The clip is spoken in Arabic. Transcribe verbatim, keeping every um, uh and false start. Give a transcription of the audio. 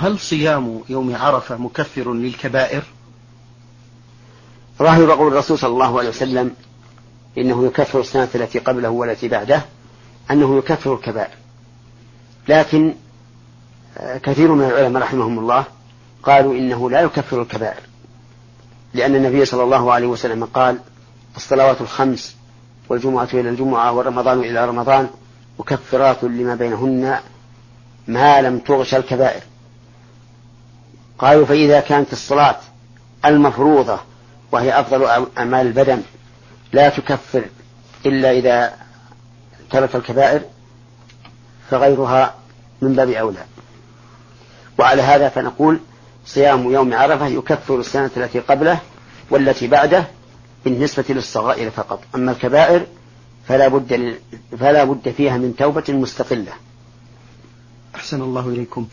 هل صيام يوم عرفة مكفر للكبائر؟ ظاهر قول الرسول صلى الله عليه وسلم إنه يكفر السنة التي قبله والتي بعده أنه يكفر الكبائر، لكن كثير من العلماء رحمهم الله قالوا إنه لا يكفر الكبائر، لأن النبي صلى الله عليه وسلم قال: الصلوات الخمس والجمعة إلى الجمعة والرمضان إلى رمضان مكفرات لما بينهن ما لم تغش الكبائر. قالوا: فإذا كانت الصلاة المفروضة وهي أفضل أعمال البدن لا تكفر إلا إذا ترك الكبائر، فغيرها من باب أولى. وعلى هذا فنقول صيام يوم عرفة يكفر السنة التي قبله والتي بعده بالنسبة للصغائر فقط، أما الكبائر فلا بد, فلا بد فيها من توبة مستقلة. أحسن الله إليكم.